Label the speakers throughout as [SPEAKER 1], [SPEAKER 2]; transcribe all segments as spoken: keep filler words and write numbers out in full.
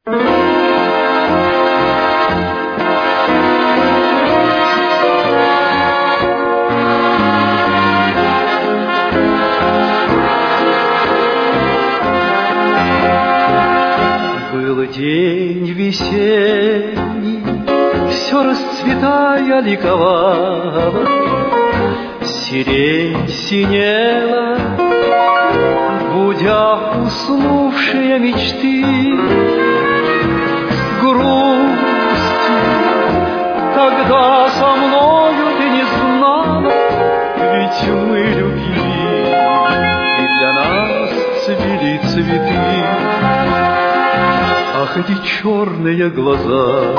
[SPEAKER 1] Был день весенний, все расцветая ликовала, сирень синела, будя уснувшие мечты. С грустью тогда со мною ты не знала, ведь мы любили, и для нас цвели цветы. Ах, эти черные глаза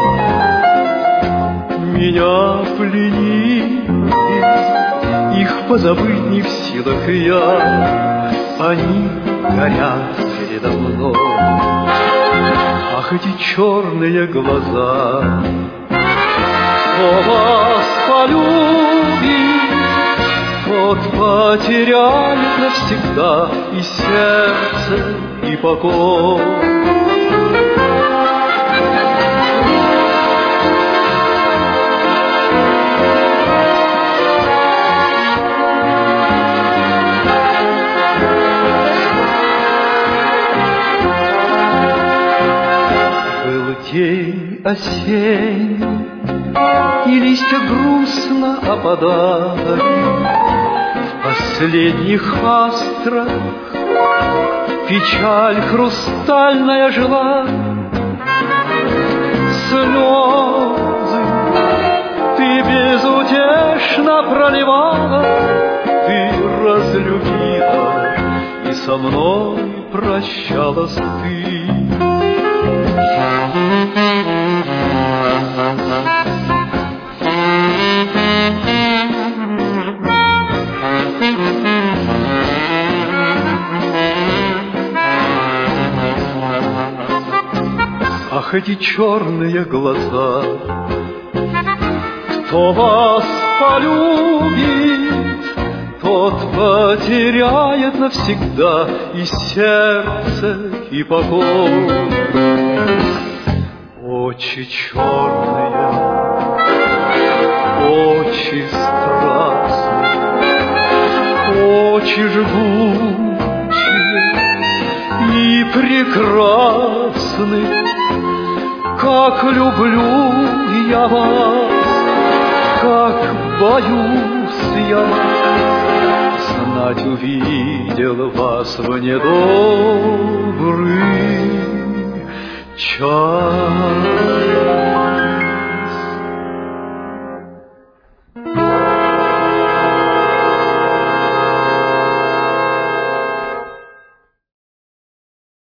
[SPEAKER 1] меня пленили, их позабыть не в силах я, они горят передо мной. Ах, эти черные глаза, кто вас полюбит, тот потеряет навсегда и сердце, и покой. День осенний, и листья грустно опадали. В последних астрах печаль хрустальная жила. Слезы ты безутешно проливала, ты разлюбила, и со мной прощалась ты. Ах, эти черные глаза, кто вас полюбит, тот потеряет навсегда и сердце, и покой. Очи черные, очи страстные, очи жгучие и прекрасны. Как люблю я вас, как боюсь я вас, знать увидел вас в недобрый час.